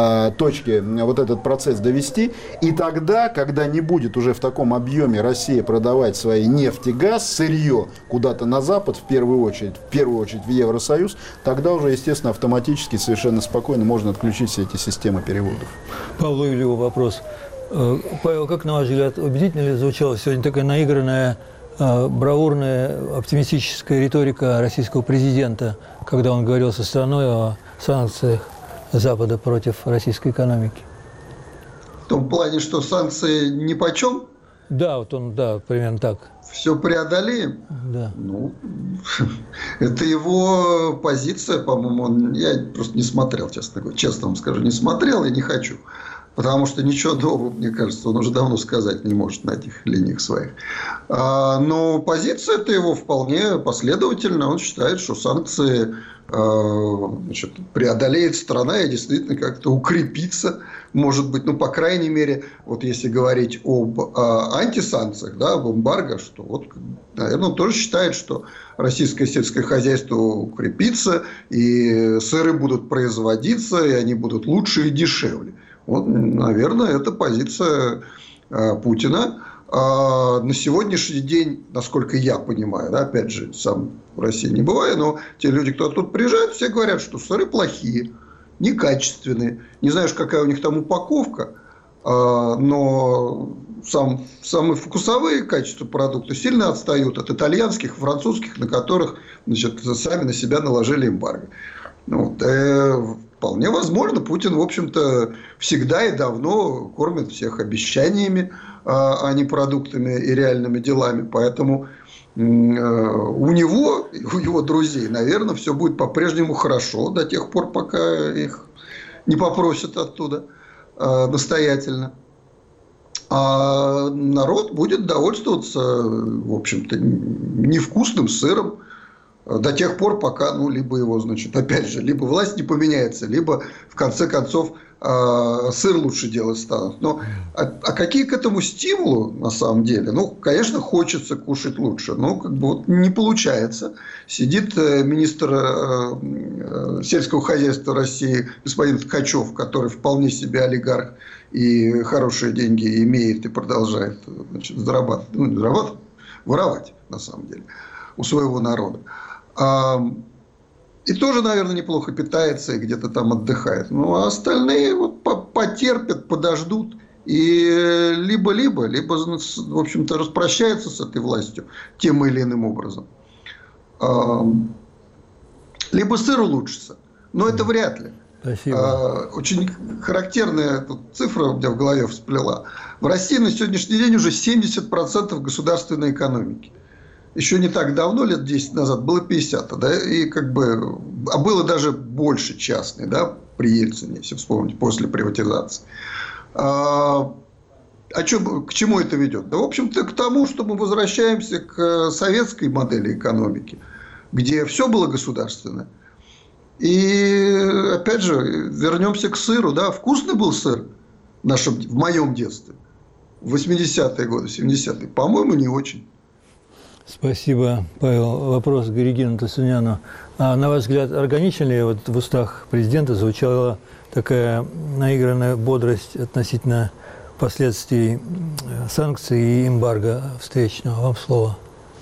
точки вот этот процесс довести, и тогда, когда не будет уже в таком объеме Россия продавать свои свои нефть и газ, сырье куда-то на Запад, в первую очередь в Евросоюз, тогда уже, естественно, автоматически, совершенно спокойно можно отключить все эти системы переводов. Павлу Ильеву вопрос. Павел, как, на ваш взгляд, убедительно ли звучала сегодня такая наигранная, бравурная, оптимистическая риторика российского президента, когда он говорил со страной о санкциях Запада против российской экономики? В том плане, что санкции нипочем? Да, примерно так. Все преодолеем? Да. Ну, это его позиция, по-моему, я просто не смотрел, честно вам скажу, не смотрел и не хочу. Потому что ничего нового, мне кажется, он уже давно сказать не может на этих линиях своих. Но позиция-то его вполне последовательна. Он считает, что санкции преодолеет страна и действительно как-то укрепится. Может быть, по крайней мере, вот если говорить об антисанкциях, да, об эмбарго, что вот, наверное, он тоже считает, что российское сельское хозяйство укрепится, и сыры будут производиться, и они будут лучше и дешевле. Вот, наверное, это позиция Путина. На сегодняшний день, насколько я понимаю, да, опять же, сам в России не бываю, но те люди, кто тут приезжает, все говорят, что сыры плохие, некачественные. Не знаешь, какая у них там упаковка, но самые вкусовые качества продукта сильно отстают от итальянских, французских, на которых, сами на себя наложили эмбарго. Вполне возможно, Путин, в общем-то, всегда и давно кормит всех обещаниями, а не продуктами и реальными делами. Поэтому у него и у его друзей, наверное, все будет по-прежнему хорошо до тех пор, пока их не попросят оттуда настоятельно. А народ будет довольствоваться, в общем-то, невкусным сыром до тех пор, пока, либо его, опять же, либо власть не поменяется, либо, в конце концов, сыр лучше делать станут. Но какие к этому стимулы, на самом деле? Конечно, хочется кушать лучше, но не получается. Сидит министр сельского хозяйства России господин Ткачев, который вполне себе олигарх и хорошие деньги имеет и продолжает зарабатывать, воровать, на самом деле, у своего народа. И тоже, наверное, неплохо питается и где-то там отдыхает. А остальные потерпят, подождут. И либо, в общем-то, распрощаются с этой властью тем или иным образом. Либо сыр улучшится. Но это вряд ли. Спасибо. Очень характерная цифра у меня в голове всплыла. В России на сегодняшний день уже 70% государственной экономики. Еще не так давно, лет 10 назад, было 50, да, и а было даже больше частной, да, при Ельцине, если вспомнить, после приватизации. К чему это ведет? Да, в общем-то, к тому, что мы возвращаемся к советской модели экономики, где все было государственное. И, опять же, вернемся к сыру, да, вкусный был сыр в моем детстве, в 80-е годы, 70-е, по-моему, не очень. Спасибо, Павел. Вопрос к Герегину Тасуняну. А на ваш взгляд, органично ли в устах президента звучала такая наигранная бодрость относительно последствий санкций и эмбарго встречного? Вам слово.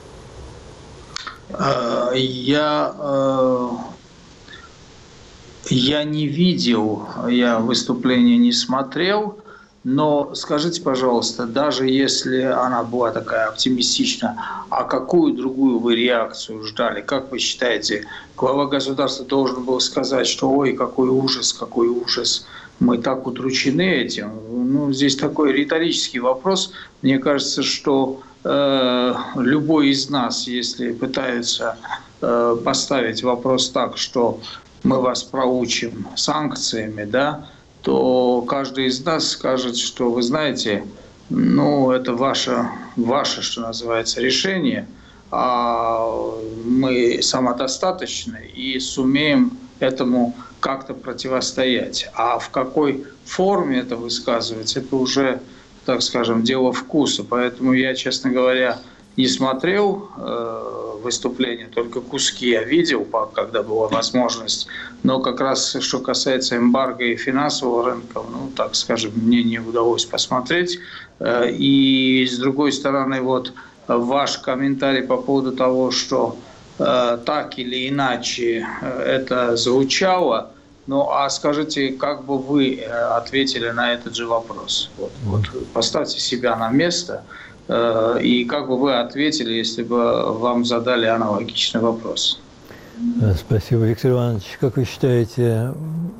Я не видел, я выступление не смотрел. Но скажите, пожалуйста, даже если она была такая оптимистична, а какую другую вы реакцию ждали? Как вы считаете, глава государства должен был сказать, что ой, какой ужас, мы так удручены этим? Здесь такой риторический вопрос. Мне кажется, что любой из нас, если пытается поставить вопрос так, что мы вас проучим санкциями, да, то каждый из нас скажет, что вы знаете, это ваше, что называется, решение, а мы самодостаточны и сумеем этому как-то противостоять. А в какой форме это высказывается, это уже, так скажем, дело вкуса. Поэтому я, честно говоря, не смотрел выступления, только куски я видел, когда была возможность. Но как раз, что касается эмбарго и финансового рынка, так скажем, мне не удалось посмотреть. И с другой стороны, ваш комментарий по поводу того, что так или иначе это звучало. Ну, а скажите, как бы вы ответили на этот же вопрос? Вот поставьте себя на место, и как бы вы ответили, если бы вам задали аналогичный вопрос? Спасибо, Виктор Иванович. Как вы считаете,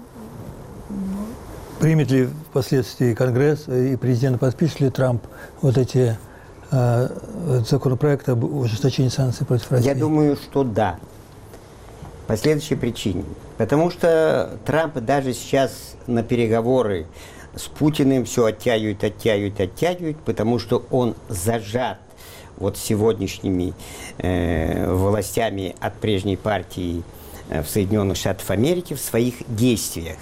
примет ли впоследствии Конгресс и президент, подпишет ли Трамп вот эти законопроекты об ужесточении санкций против России? Я думаю, что да. По следующей причине. Потому что Трамп даже сейчас на переговоры с Путиным все оттягивает, потому что он зажат вот сегодняшними властями от прежней партии в Соединенных Штатах Америки в своих действиях.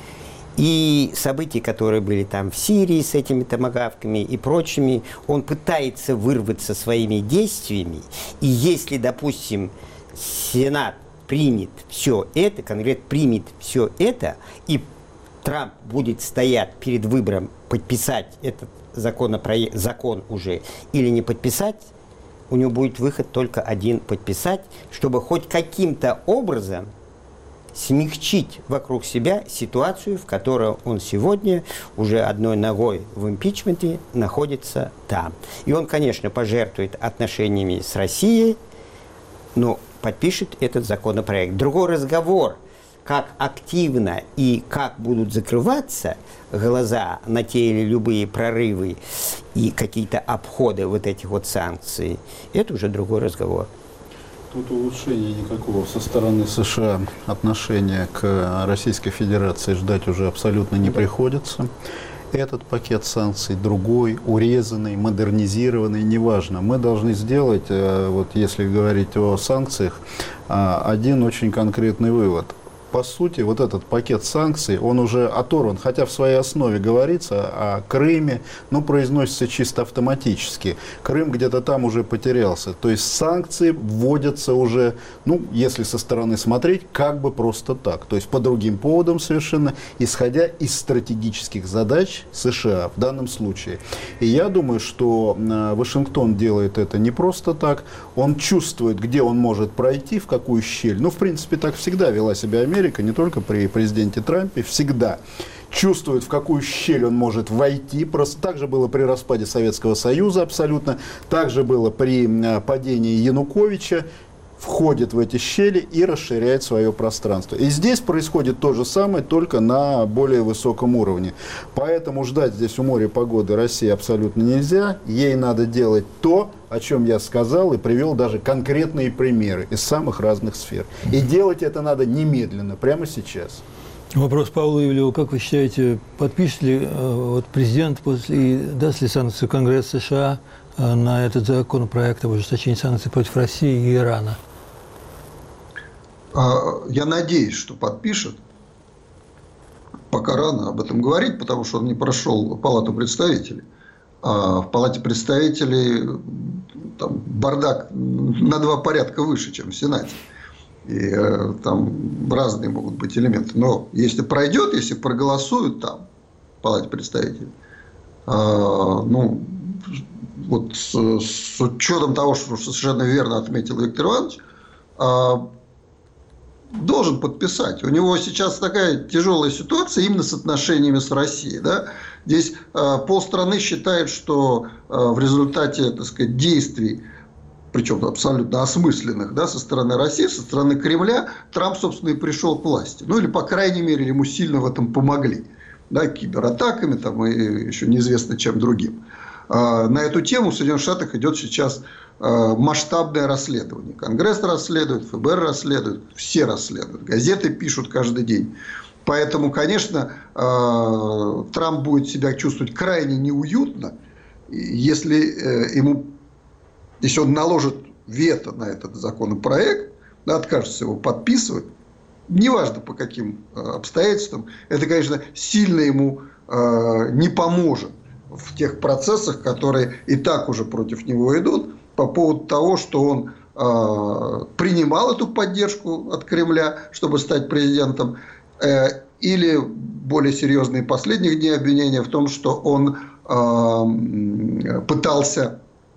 И события, которые были там в Сирии с этими томагавками и прочими, он пытается вырваться своими действиями. И если, допустим, Сенат примет все это, Конгресс примет все это, и Трамп будет стоять перед выбором подписать этот закон уже или не подписать, у него будет выход только один — подписать, чтобы хоть каким-то образом смягчить вокруг себя ситуацию, в которой он сегодня уже одной ногой в импичменте находится там. И он, конечно, пожертвует отношениями с Россией, но подпишет этот законопроект. Другой разговор, как активно и как будут закрываться глаза на те или любые прорывы и какие-то обходы вот этих вот санкций, это уже другой разговор. Тут улучшения никакого со стороны США отношения к Российской Федерации ждать уже абсолютно не приходится. Этот пакет санкций другой, урезанный, модернизированный, неважно. Мы должны сделать, вот если говорить о санкциях, один очень конкретный вывод. По сути, вот этот пакет санкций, он уже оторван, хотя в своей основе говорится о Крыме, но произносится чисто автоматически. Крым где-то там уже потерялся. То есть санкции вводятся уже, ну, если со стороны смотреть, как бы просто так. То есть по другим поводам совершенно, исходя из стратегических задач США в данном случае. И я думаю, что Вашингтон делает это не просто так. Он чувствует, где он может пройти, в какую щель. Ну, в принципе, так всегда вела себя Америка, не только при президенте Трампе, всегда чувствует, в какую щель он может войти. Просто так же было при распаде Советского Союза абсолютно, так же было при падении Януковича. Входит в эти щели и расширяет свое пространство. И здесь происходит то же самое, только на более высоком уровне. Поэтому ждать здесь у моря погоды России абсолютно нельзя. Ей надо делать то, о чем я сказал и привел даже конкретные примеры из самых разных сфер. И делать это надо немедленно, прямо сейчас. Вопрос Павла Ивлева. Как вы считаете, подпишет ли вот президент и даст ли санкции Конгресс США на этот законопроект об ужесточении санкций против России и Ирана? Я надеюсь, что подпишет. Пока рано об этом говорить, потому что он не прошел Палату представителей. А в Палате представителей там бардак на 2 порядка выше, чем в Сенате. И там разные могут быть элементы. Но если пройдет, если проголосуют там, в Палате представителей, ну, вот с учетом того, что совершенно верно отметил Виктор Иванович, должен подписать. У него сейчас такая тяжелая ситуация именно с отношениями с Россией. Да? Здесь полстраны считает, что в результате, так сказать, действий, причем абсолютно осмысленных, да, со стороны России, со стороны Кремля, Трамп, собственно, и пришел к власти. Ну, или, по крайней мере, ему сильно в этом помогли. Да, кибератаками там, и еще неизвестно чем другим. На эту тему в Соединенных Штатах идет сейчас масштабное расследование. Конгресс расследует, ФБР расследует, все расследуют. Газеты пишут каждый день. Поэтому, конечно, Трамп будет себя чувствовать крайне неуютно, если он наложит вето на этот законопроект, да, откажется его подписывать, неважно по каким обстоятельствам, это, конечно, сильно ему не поможет в тех процессах, которые и так уже против него идут, по поводу того, что он принимал эту поддержку от Кремля, чтобы стать президентом, или более серьезные последних дней обвинения в том, что он пытался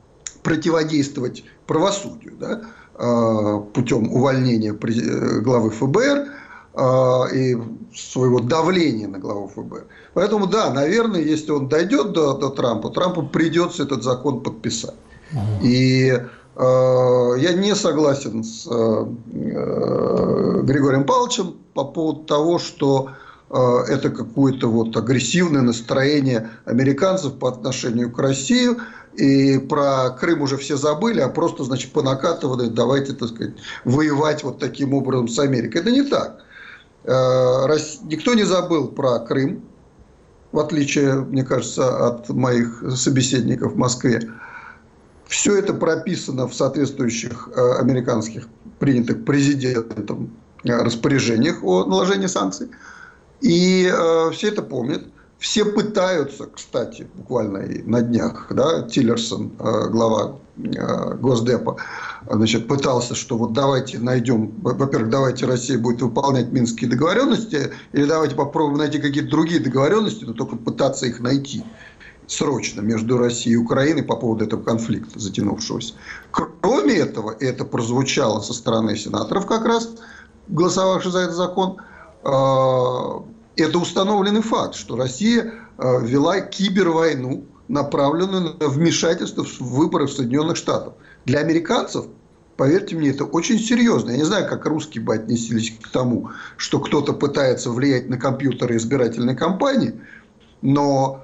противодействовать правосудию, да, путем увольнения главы ФБР и своего давления на главу ФБР. Поэтому, да, наверное, если он дойдет до Трампа, Трампу придется этот закон подписать. И я не согласен с Григорием Павловичем по поводу того, что это какое-то вот агрессивное настроение американцев по отношению к России. И про Крым уже все забыли, а просто, значит, понакатывали, давайте, так сказать, воевать вот таким образом с Америкой. Это не так. Никто не забыл про Крым, в отличие, мне кажется, от моих собеседников в Москве. Все это прописано в соответствующих американских, принятых президентом распоряжениях о наложении санкций. И все это помнят. Все пытаются, кстати, буквально и на днях, да, Тиллерсон, глава Госдепа, значит, пытался, что вот давайте найдем, во-первых, давайте Россия будет выполнять Минские договоренности, или давайте попробуем найти какие-то другие договоренности, но только пытаться их найти срочно между Россией и Украиной по поводу этого конфликта затянувшегося. Кроме этого, и это прозвучало со стороны сенаторов как раз, голосовавших за этот закон, это установленный факт, что Россия вела кибервойну, направленную на вмешательство в выборы в Соединенных Штатах. Для американцев, поверьте мне, это очень серьезно. Я не знаю, как русские бы отнеслись к тому, что кто-то пытается влиять на компьютеры избирательной кампании, но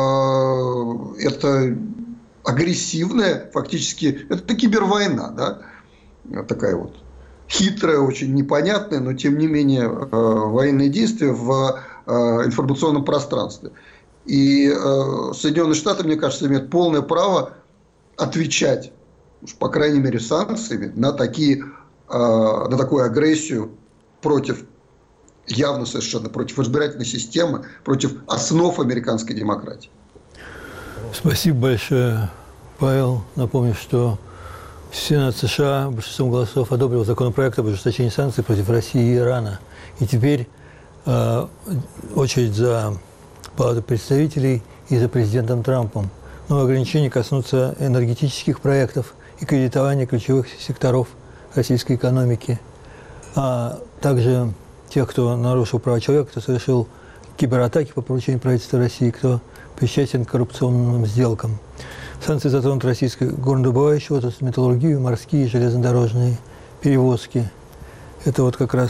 это агрессивная, фактически, это кибервойна, да, такая вот. Хитрое, очень непонятное, но тем не менее военные действия в информационном пространстве. И Соединенные Штаты, мне кажется, имеют полное право отвечать, уж по крайней мере, санкциями на такую агрессию против, явно совершенно, против избирательной системы, против основ американской демократии. Спасибо большое, Павел. Напомню, что Сенат США большинством голосов одобрил законопроект об ужесточении санкций против России и Ирана. И теперь очередь за Палатой представителей и за президентом Трампом. Новые ограничения коснутся энергетических проектов и кредитования ключевых секторов российской экономики, а также тех, кто нарушил права человека, кто совершил кибератаки по поручению правительства России, кто причастен к коррупционным сделкам. Санкции затронут российскую горнодобывающую отрасль, металлургию, морские и железнодорожные перевозки. Это вот как раз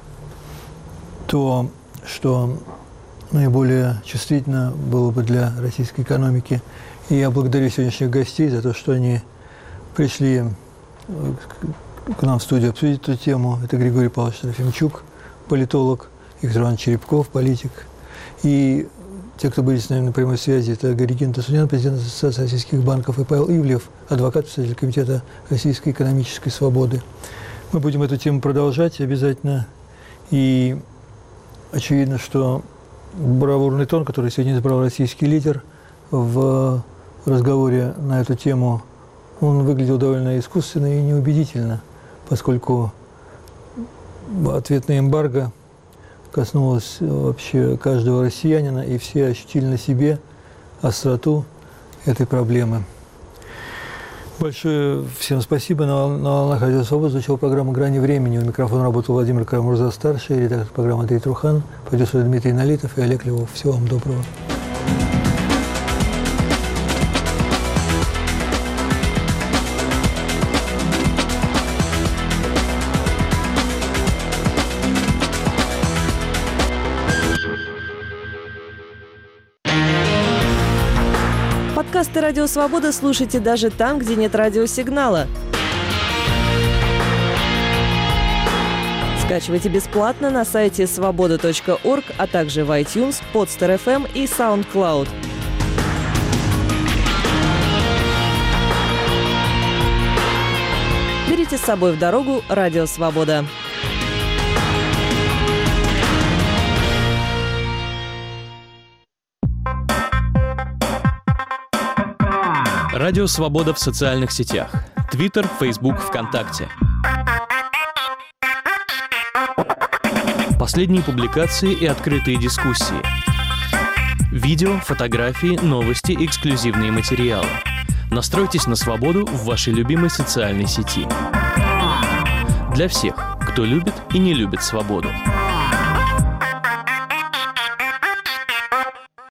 то, что наиболее чувствительно было бы для российской экономики. И я благодарю сегодняшних гостей за то, что они пришли к нам в студию обсудить эту тему. Это Григорий Павлович Трофимчук, политолог, Виктор Иванович Черепков, политик. И те, кто были с нами на прямой связи, это Гаригин Тасунян, президент Ассоциации российских банков, и Павел Ивлев, адвокат, председатель Комитета российской экономической свободы. Мы будем эту тему продолжать обязательно. И очевидно, что бравурный тон, который сегодня избрал российский лидер в разговоре на эту тему, он выглядел довольно искусственно и неубедительно, поскольку ответная эмбарго коснулась вообще каждого россиянина, и все ощутили на себе остроту этой проблемы. Большое всем спасибо. На волнах Радио Свобода звучала программа «Грани времени». У микрофона работал Владимир Карамурза-старший, редактор программы Андрей Трухан, продюсер Дмитрий Налитов и Олег Львов. Всего вам доброго. Подкасты «Радио Свобода» слушайте даже там, где нет радиосигнала. Скачивайте бесплатно на сайте svoboda.org, а также в iTunes, Podster.fm и SoundCloud. Берите с собой в дорогу «Радио Свобода». Радио Свобода в социальных сетях. Твиттер, Фейсбук, ВКонтакте. Последние публикации и открытые дискуссии. Видео, фотографии, новости, эксклюзивные материалы. Настройтесь на свободу в вашей любимой социальной сети. Для всех, кто любит и не любит свободу.